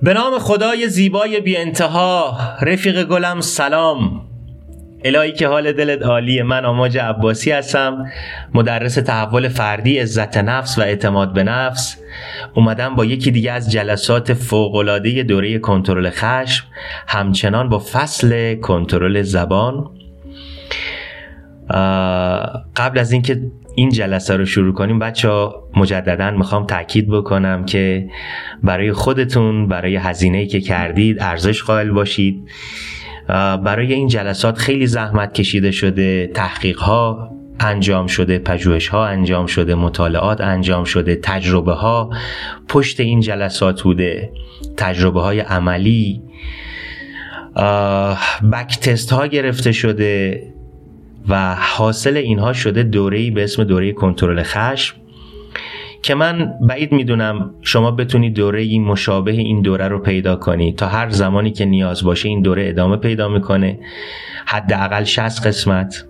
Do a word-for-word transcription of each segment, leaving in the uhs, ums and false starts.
به نام خدای زیبای بی انتها. رفیق گلم سلام. الهی که حال دلت عالیه. من آماج عباسی هستم، مدرس تحول فردی، عزت نفس و اعتماد به نفس. اومدم با یکی دیگه از جلسات فوق‌العاده دوره کنترل خشم، همچنان با فصل کنترل زبان. قبل از اینکه این جلسه رو شروع کنیم بچه‌ها، مجدداً میخوام تاکید بکنم که برای خودتون، برای هزینه‌ای که کردید ارزش قائل باشید. برای این جلسات خیلی زحمت کشیده شده، تحقیق‌ها انجام شده، پژوهش‌ها انجام شده، مطالعات انجام شده، تجربه‌ها پشت این جلسات بوده، تجربه‌های عملی، بک تست‌ها گرفته شده و حاصل اینها شده دوره‌ای به اسم دوره کنترل خشم که من بعید میدونم شما بتونید دوره‌ای مشابه این دوره رو پیدا کنید. تا هر زمانی که نیاز باشه این دوره ادامه پیدا میکنه، حداقل شصت قسمت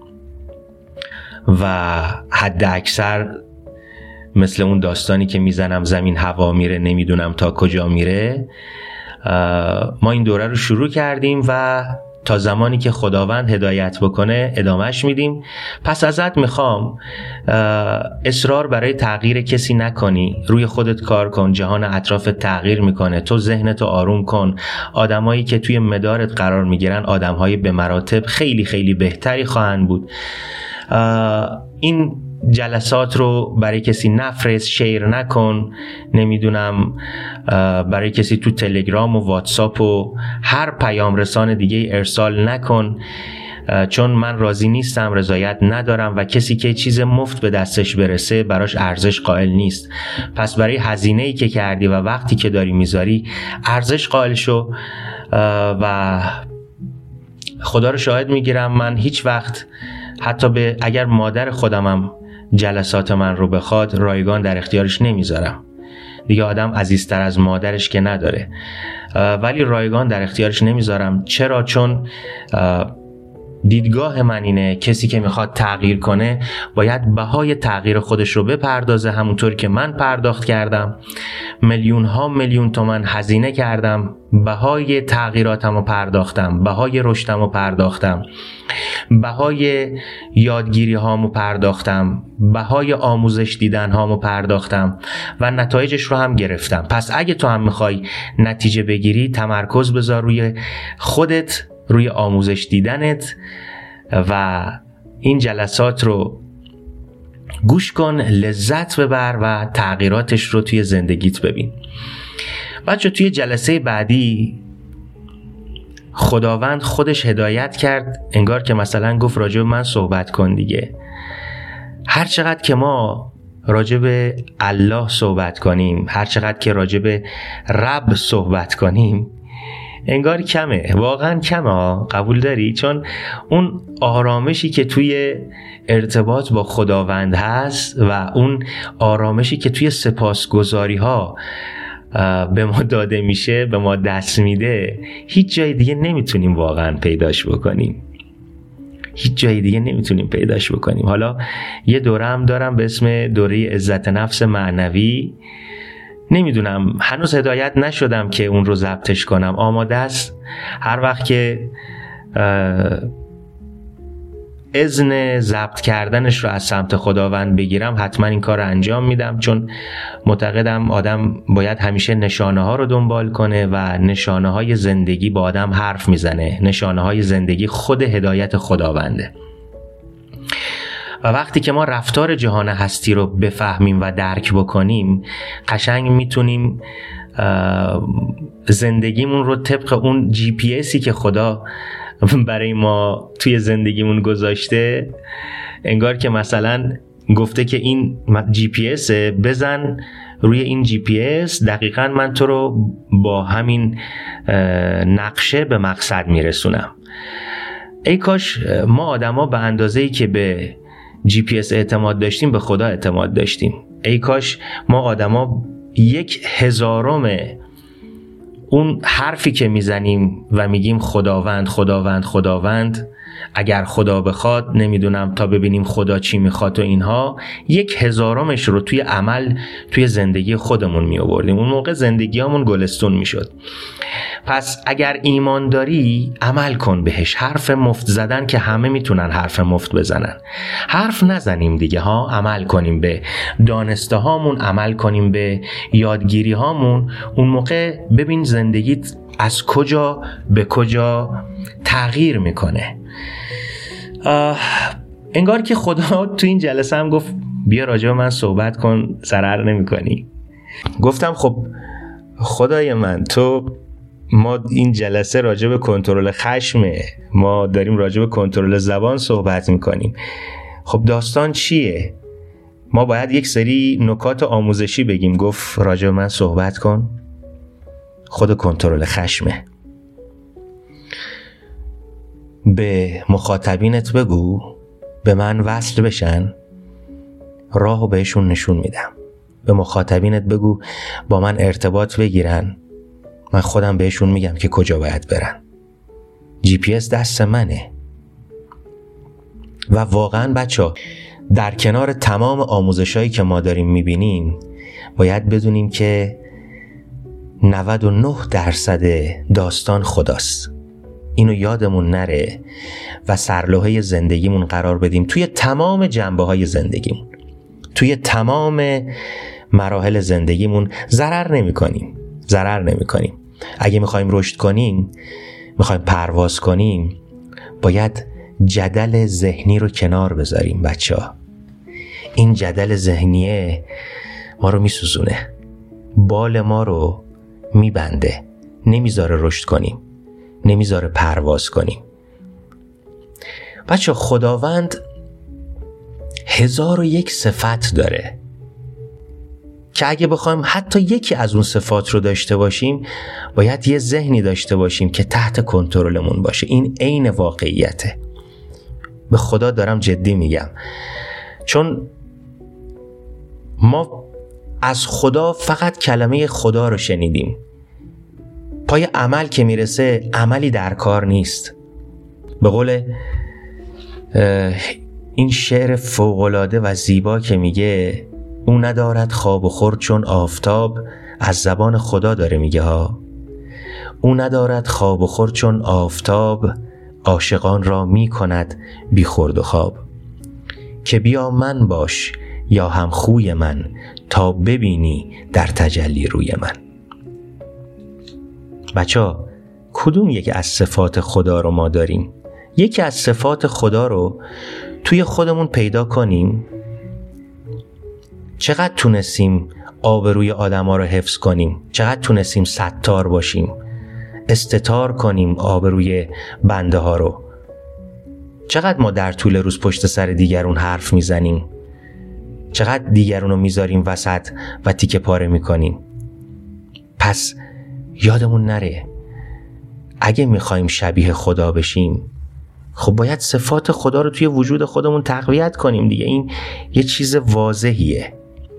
و حد اکثر مثل اون داستانی که میزنم زمین هوا میره نمیدونم تا کجا میره. ما این دوره رو شروع کردیم و تا زمانی که خداوند هدایت بکنه ادامهش میدیم. پس ازت میخوام اصرار برای تغییر کسی نکنی، روی خودت کار کن. جهان اطراف تغییر میکنه، تو ذهنتو آروم کن. آدمایی که توی مدارت قرار میگیرن آدمهای به مراتب خیلی خیلی بهتری خواهند بود. این جلسات رو برای کسی نفرست، شیر نکن، نمیدونم برای کسی تو تلگرام و واتساپ و هر پیام رسان دیگه ارسال نکن، چون من راضی نیستم، رضایت ندارم و کسی که چیز مفت به دستش برسه براش ارزش قائل نیست. پس برای هزینه‌ای که کردی و وقتی که داری میذاری ارزش قائل شو. و خدا رو شاهد میگیرم من هیچ وقت، حتی به اگر مادر خودمم جلسات من رو بخواد، رایگان در اختیارش نمیذارم. دیگه آدم عزیزتر از مادرش که نداره، ولی رایگان در اختیارش نمیذارم. چرا؟ چون دیدگاه من اینه کسی که میخواد تغییر کنه باید بهای تغییر خودش رو بپردازه، همونطور که من پرداخت کردم. میلیون ها میلیون تومن هزینه کردم، بهای تغییراتم رو پرداختم، بهای رشدم رو پرداختم، بهای یادگیری هامو پرداختم، بهای آموزش دیدن هامو پرداختم و نتایجش رو هم گرفتم. پس اگه تو هم میخوای نتیجه بگیری، تمرکز بذار روی خودت، روی آموزش دیدنت و این جلسات رو گوش کن، لذت ببر و تغییراتش رو توی زندگیت ببین. بچه توی جلسه بعدی خداوند خودش هدایت کرد، انگار که مثلا گفت راجع به من صحبت کن دیگه. هر چقدر که ما راجع به الله صحبت کنیم، هر چقدر که راجع به رب صحبت کنیم، انگار کمه، واقعا کمه ها. قبول داری؟ چون اون آرامشی که توی ارتباط با خداوند هست و اون آرامشی که توی سپاسگزاری ها به ما داده میشه، به ما دست میده، هیچ جای دیگه نمیتونیم واقعا پیداش بکنیم. هیچ جای دیگه نمیتونیم پیداش بکنیم. حالا یه دوره هم دارم به اسم دوره عزت نفس معنوی. نمیدونم، هنوز هدایت نشدم که اون رو ضبطش کنم. آماده است. هر وقت که اذن ضبط کردنش رو از سمت خداوند بگیرم حتما این کار رو انجام میدم، چون معتقدم آدم باید همیشه نشانه ها رو دنبال کنه و نشانه های زندگی با آدم حرف میزنه. نشانه های زندگی خود هدایت خداونده و وقتی که ما رفتار جهان هستی رو بفهمیم و درک بکنیم، قشنگ میتونیم زندگیمون رو طبق اون جی پی اسی که خدا برای ما توی زندگیمون گذاشته، انگار که مثلا گفته که این جی پی اس بزن روی این جی پی اس، دقیقاً من تو رو با همین نقشه به مقصد میرسونم. ای کاش ما آدما به اندازه‌ای که به جی پی اس اعتماد داشتیم به خدا اعتماد داشتیم. ای کاش ما آدما یک هزارم اون حرفی که میزنیم و میگیم خداوند خداوند خداوند اگر خدا بخواد، نمیدونم تا ببینیم خدا چی میخواد و اینها، یک هزارمش رو توی عمل توی زندگی خودمون می آوردیم. اون موقع زندگیامون گلستون میشد. پس اگر ایمان داری عمل کن بهش. حرف مفت زدن که همه میتونن حرف مفت بزنن. حرف نزنیم دیگه ها، عمل کنیم به دانسته هامون، عمل کنیم به یادگیری هامون. اون موقع ببین زندگیت از کجا به کجا تغییر میکنه. انگار که خدا تو این جلسه هم گفت بیا راجع به من صحبت کن، ضرر نمی کنی. گفتم خب خدای من، تو ما این جلسه راجع به کنترل خشمه، ما داریم راجع به کنترل زبان صحبت میکنیم. خب داستان چیه؟ ما باید یک سری نکات آموزشی بگیم. گفت راجع به من صحبت کن، خود کنترل خشمه. به مخاطبینت بگو به من وصل بشن، راهو بهشون نشون میدم. به مخاطبینت بگو با من ارتباط بگیرن، من خودم بهشون میگم که کجا باید برن. جی پی اس دست منه. و واقعا بچه، در کنار تمام آموزشایی که ما داریم میبینیم، باید بدونیم که نود و نه درصد داستان خداست. اینو یادمون نره و سرلوحه زندگیمون قرار بدیم. توی تمام جنبه‌های زندگیمون، توی تمام مراحل زندگیمون ضرر نمی‌کنیم. ضرر نمی‌کنیم. اگه می‌خوایم رشد کنیم، می‌خوایم پرواز کنیم، باید جدل ذهنی رو کنار بذاریم بچه‌ها. این جدل ذهنیه ما رو میسوزونه، بال ما رو میبنده، نمیذاره رشد کنیم، نمیذاره پرواز کنیم. بچه خداوند هزار و یک صفت داره که اگه بخوایم حتی یکی از اون صفات رو داشته باشیم، باید یه ذهنی داشته باشیم که تحت کنترلمون باشه. این عین واقعیته. به خدا دارم جدی میگم، چون ما از خدا فقط کلمه خدا رو شنیدیم. پای عمل که میرسه عملی در کار نیست. به قول این شعر فوق‌العاده و زیبا که میگه او ندارد خواب و خورد چون آفتاب، از زبان خدا داره میگه ها. او ندارد خواب و خورد چون آفتاب، عاشقان را میکند بی خورد و خواب. که بیا من باش یا هم خوی من، تا ببینی در تجلی روی من. بچه‌ها کدوم یکی از صفات خدا رو ما داریم؟ یکی از صفات خدا رو توی خودمون پیدا کنیم. چقدر تونستیم آبروی آدما رو حفظ کنیم؟ چقدر تونستیم ستار باشیم، استتار کنیم آبروی بنده ها رو؟ چقدر ما در طول روز پشت سر دیگرون حرف میزنیم؟ چقدر دیگرون رو میذاریم وسط و تیکه پاره میکنیم؟ پس یادمون نره اگه میخوایم شبیه خدا بشیم، خب باید صفات خدا رو توی وجود خودمون تقویت کنیم دیگه. این یه چیز واضحیه.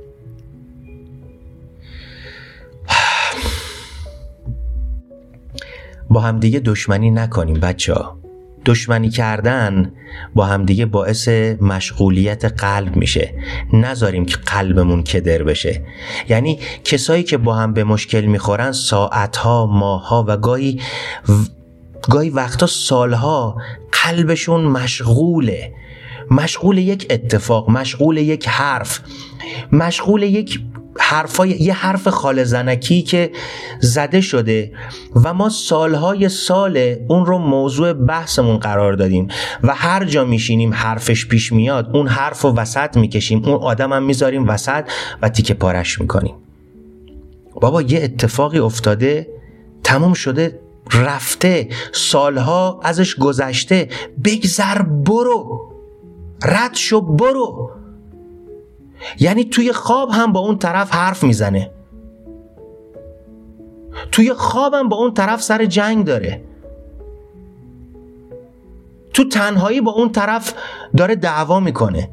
با همدیگه دشمنی نکنیم بچه‌ها. دشمنی کردن با همدیگه باعث مشغولیت قلب میشه. نذاریم که قلبمون کدر بشه. یعنی کسایی که با هم به مشکل میخورن ساعتها، ماهها و گاهی گاهی وقتا سالها قلبشون مشغوله. مشغول یک اتفاق، مشغول یک حرف، مشغول یک حرفای یه حرف خاله زنکی که زده شده و ما سالهای سال اون رو موضوع بحثمون قرار دادیم و هر جا میشینیم حرفش پیش میاد اون حرف رو وسط میکشیم، اون آدم هم میذاریم وسط و تیکه پارش میکنیم. بابا یه اتفاقی افتاده، تموم شده، رفته، سالها ازش گذشته، بگذر، برو، رد شو، برو. یعنی توی خواب هم با اون طرف حرف میزنه، توی خواب هم با اون طرف سر جنگ داره، تو تنهایی با اون طرف داره دعوا میکنه،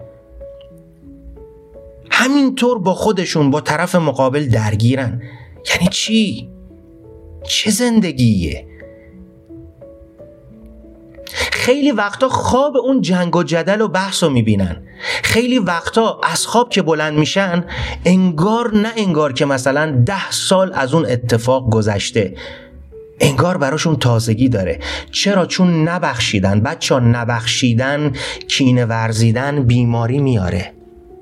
همینطور با خودشون با طرف مقابل درگیرن. یعنی چی؟ چه زندگیه؟ خیلی وقتا خواب اون جنگ و جدل و بحث رو میبینن. خیلی وقتا از خواب که بلند میشن انگار نه انگار که مثلا ده سال از اون اتفاق گذشته، انگار براشون تازگی داره. چرا؟ چون نبخشیدن. بچه ها نبخشیدن، کینه ورزیدن بیماری میاره،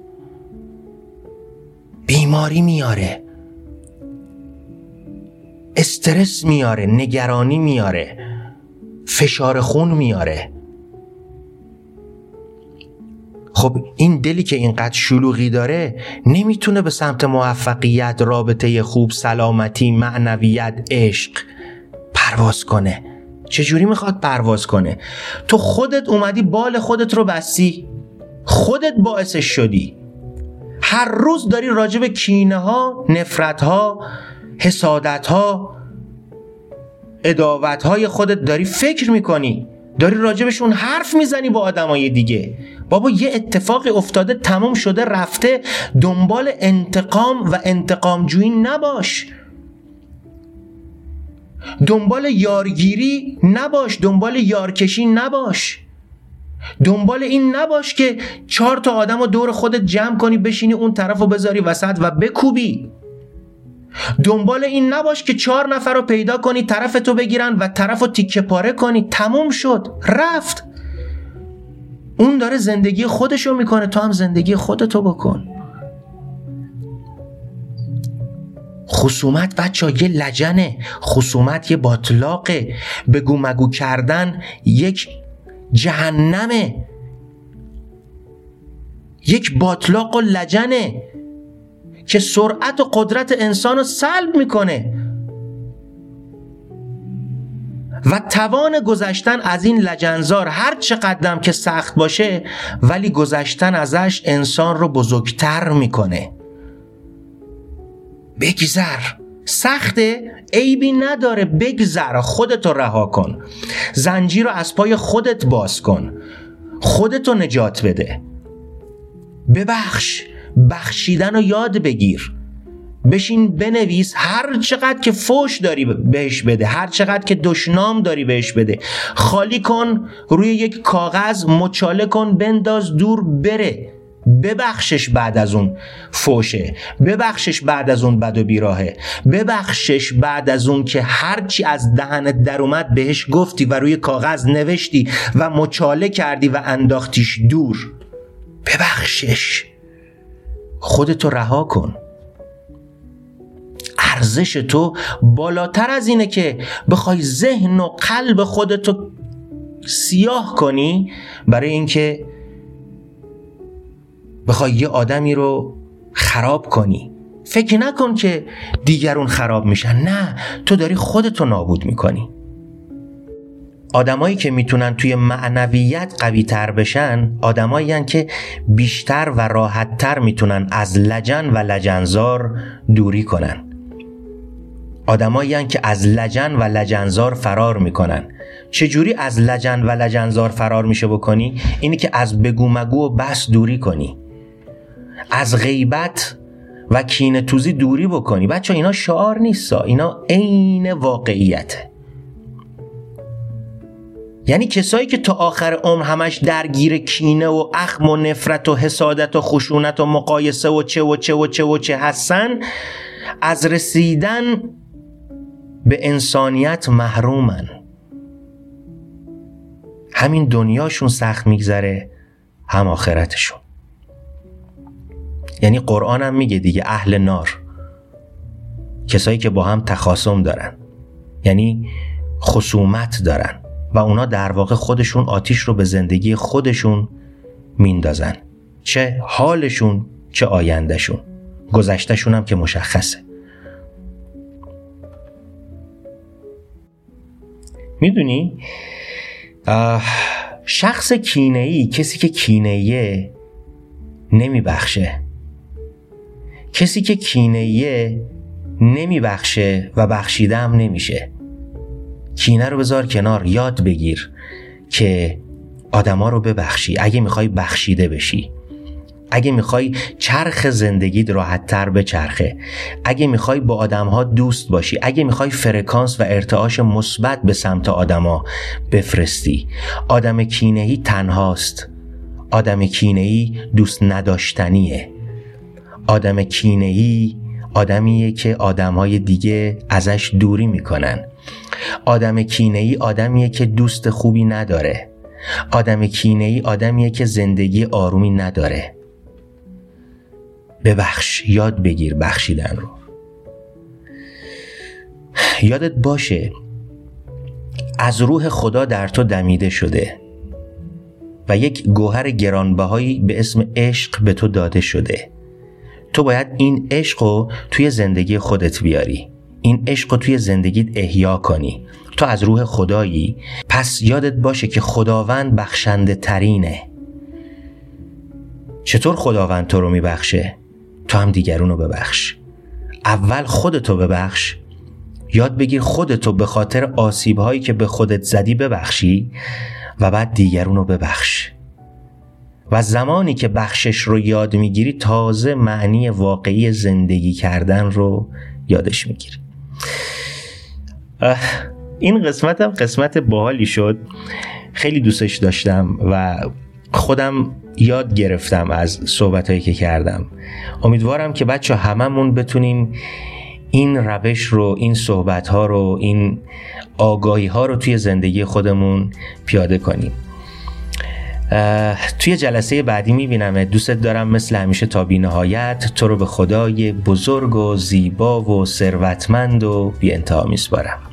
بیماری میاره، استرس میاره، نگرانی میاره، فشار خون میاره. خب این دلی که اینقدر شلوغی داره نمیتونه به سمت موفقیت، رابطه خوب، سلامتی، معنویت، عشق پرواز کنه. چجوری میخواد پرواز کنه؟ تو خودت اومدی بال خودت رو بستی، خودت باعثش شدی. هر روز داری راجع به کینه ها، نفرت ها، حسادت ها، عداوت های خودت داری فکر میکنی، داری راجبشون حرف میزنی با آدمای دیگه. بابا یه اتفاقی افتاده، تمام شده رفته، دنبال انتقام و انتقام جویی نباش، دنبال یارگیری نباش، دنبال یارکشی نباش، دنبال این نباش که چهار تا آدم رو دور خودت جمع کنی، بشینی اون طرف رو بذاری وسط و بکوبی. دنبال این نباش که چهار نفر رو پیدا کنی طرف تو بگیرن و طرف رو تیکه پاره کنی. تموم شد، رفت. اون داره زندگی خودشو میکنه، تو هم زندگی خودتو بکن. خصومت بچه یه لجنه، خصومت یه باطلاقه، بگو مگو کردن یک جهنمه، یک باطلاق و لجنه که سرعت و قدرت انسان رو سلب میکنه و توان گذشتن از این لجنزار هر چقدرم که سخت باشه، ولی گذشتن ازش انسان رو بزرگتر میکنه. بگذر، سخته، عیبی نداره، بگذر، خودتو رها کن، زنجیر رو از پای خودت باز کن، خودتو نجات بده، ببخش، بخشیدن رو یاد بگیر، بشین بنویس، هر چقدر که فوش داری بهش بده، هر چقدر که دشنام داری بهش بده، خالی کن روی یک کاغذ، مچاله کن، بنداز دور، بره. ببخشش بعد از اون فوشه، ببخشش بعد از اون بد و بیراهه، ببخشش بعد از اون که هرچی از دهنت در اومد بهش گفتی و روی کاغذ نوشتی و مچاله کردی و انداختیش دور. ببخشش، خودتو رها کن. ارزش تو بالاتر از اینه که بخوای ذهن و قلب خودتو سیاه کنی برای اینکه بخوای یه آدمی رو خراب کنی. فکر نکن که دیگرون خراب میشن، نه، تو داری خودتو نابود میکنی. آدمایی که میتونن توی معنویت قوی تر بشن، آدمایی هن که بیشتر و راحت تر میتونن از لجن و لجنزار دوری کنن. آدمایی هن که از لجن و لجنزار فرار میکنن. چجوری از لجن و لجنزار فرار میشه بکنی؟ اینی که از بگو مگو و بس دوری کنی، از غیبت و کینه توزی دوری بکنی. بچه اینا شعار نیستا، اینا عین واقعیته. یعنی کسایی که تا آخر عمر همش درگیر کینه و اخم و نفرت و حسادت و خشونت و مقایسه و چه و چه و چه و چه هستن، از رسیدن به انسانیت محرومن. همین دنیاشون سخت میگذره، هم آخرتشون. یعنی قرآن هم میگه دیگه، اهل نار، کسایی که با هم تخاصم دارن، یعنی خصومت دارن و اونا در واقع خودشون آتیش رو به زندگی خودشون میندازن، چه حالشون چه آیندهشون، گذشتهشون هم که مشخصه. میدونی شخص کینه‌ای، کسی که کینه‌ایه نمیبخشه. کسی که کینه‌ایه نمیبخشه و بخشیده هم نمیشه. کینه رو بذار کنار، یاد بگیر که آدما رو ببخشی اگه میخوای بخشیده بشی. اگه میخوای چرخ زندگیت راحت تر بچرخه، اگه میخوای با آدمها دوست باشی، اگه میخوای فرکانس و ارتعاش مثبت به سمت آدمها بفرستی. آدم کینه‌ای تنهاست. آدم کینه‌ای دوست نداشتنیه. آدم کینه‌ای آدمیه که آدمهای دیگه ازش دوری میکنن. آدم کینه‌ای آدمیه که دوست خوبی نداره. آدم کینه‌ای آدمیه که زندگی آرومی نداره. ببخش، یاد بگیر بخشیدن رو. یادت باشه از روح خدا در تو دمیده شده و یک گوهر گرانبهایی به اسم عشق به تو داده شده. تو باید این عشق رو توی زندگی خودت بیاری، این عشق رو توی زندگیت احیا کنی. تو از روح خدایی، پس یادت باشه که خداوند بخشنده ترینه. چطور خداوند تو رو میبخشه؟ تو هم دیگرون رو ببخش. اول خودتو ببخش، یاد بگیر خودتو به خاطر آسیب‌هایی که به خودت زدی ببخشی و بعد دیگرون رو ببخش. و زمانی که بخشش رو یاد میگیری تازه معنی واقعی زندگی کردن رو یادش میگیری. این قسمت هم قسمت باحالی شد، خیلی دوستش داشتم و خودم یاد گرفتم از صحبتایی که کردم. امیدوارم که بچه هممون بتونیم این روش رو، این صحبتها رو، این آگاهی ها رو توی زندگی خودمون پیاده کنیم. توی جلسه بعدی میبینم. دوستت دارم مثل همیشه تا بی نهایت. تو رو به خدای بزرگ و زیبا و ثروتمند و بی انتها میسپارم.